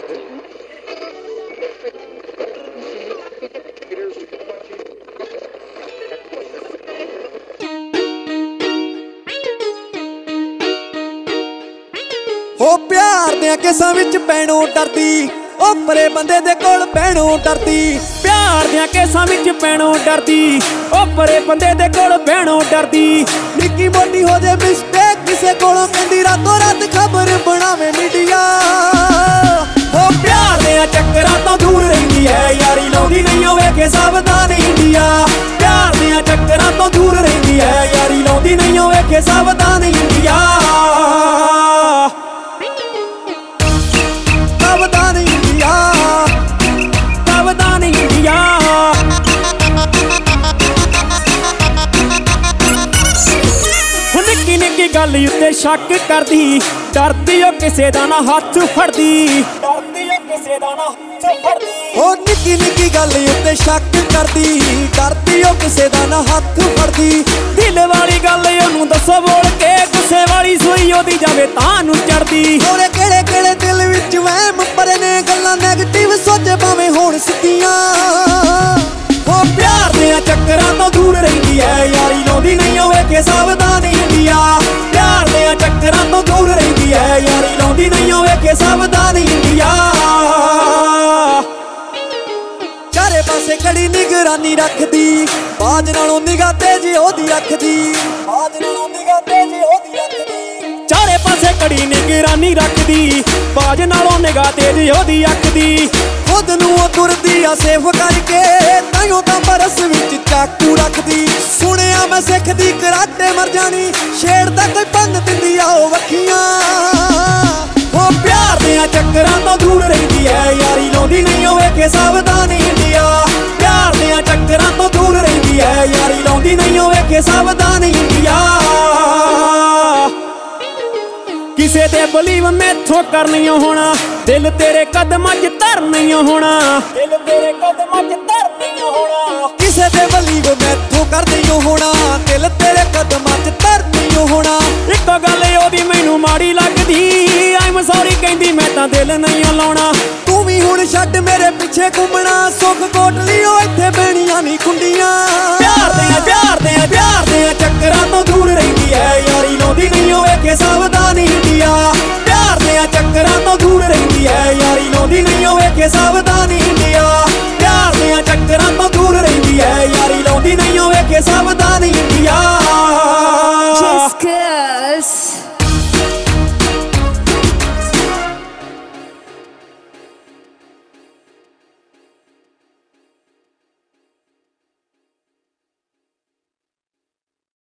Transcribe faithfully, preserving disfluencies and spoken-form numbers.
हो प्यार दियां केसां विच पैणों डरदी, ओ परे बंदे दे कोल पैणों डरदी। प्यार दियां केसां विच पैणों डरदी, ओ परे बंदे दे कोल पैणों डरदी। निक्की मोटी हो जाए मिस्टेक किसे कोलों कहंदी रातों रात खबर बनावे मीडिया। हो प्यार दियां चक्करां तो दूर रहिंदी है, यारी लाउंदी नहीं होवे के सावधान इंडिया। प्यार दियां चक्करां तो दूर रहिंदी है, यारी लाउंदी नहीं होवे के सावधान इंडिया। सावधान इंडिया, सावधान इंडिया। निक्की निक्की गल उत्ते शक करदी, डरदी ओ किसे दा ना हत्थ फड़दी। डरदी ओ किसे दा ना हत्थ फड़दी। ओ निक्की निक्की गल उत्ते शक करदी, डरदी ओ किसे दा ना हत्थ फड़दी। दिल वाली गल ओनू दसो बोल के, गुस्से वाली सोई ओदी जावे तां नू चढ़दी। होरे केड़े केड़े दिल विच वहम भरे ने, गल्लां नेगेटिव सोचे भावें होण सिद्धियां। हो प्यार दियां चक्करां तो दूर रहिंदी है, यारी लाउंदी नहीं होवे के सावधान इंडिया। प्यार दियां चक्करां तो दूर रहिंदी है, यारी लाउंदी नहीं होवे के सावधान इंडिया। चारे पासे कड़ी निगरानी रखदी, बाज नालों निगाह तेज ओदी अख दी। बाज नालों निगाह तेज ओदी अख दी। चारे पासे कड़ी निगरानी रखदी, बाज नालों निगाह तेज ओदी अख दी। खुद नूं ओ तुरदी आ सेफ करके, ताइयों तां बरस विच चाकू रखदी। सुनिया मैं सिखदी कराटे मर जानी, छेड़दा कोई भंन दिंदी आ ओ वखियां। हो प्यार दियां चक्करां तो दूर रहिंदी है, यारी लाउंदी नहीं होवे के सावधान इंडिया। प्यार दियां चक्करां तो दूर रहिंदी है, यारी लाउंदी नहीं होवे के सावधान इंडिया। किसे ते बलीव मैथों कर नहीं होना, दिल तेरे कदमां च धर नहीं होना। दिल तेरे कदमां च धर नहीं होना। किसे ते बलीव मैथों कर नहीं होना, दिल तेरे कदमां च धर नहीं होना। इक्को गल ओदी मैनू माड़ी लगदी, आई एम सॉरी कहंदी मैं तां दिल नहीं लाउणा। तू भी हुण छड्ड मेरे पिछे घुमना, सुख कोटली ओ इत्थे बैणियां नहीं खुंडियां। प्यार दियां प्यार दियां प्यार दियां चक्करां तो दूर रहिंदी है, यारी लाउंदी नहीं होवे के सावधान इंडिया। प्यार दियां चक्करां तो दूर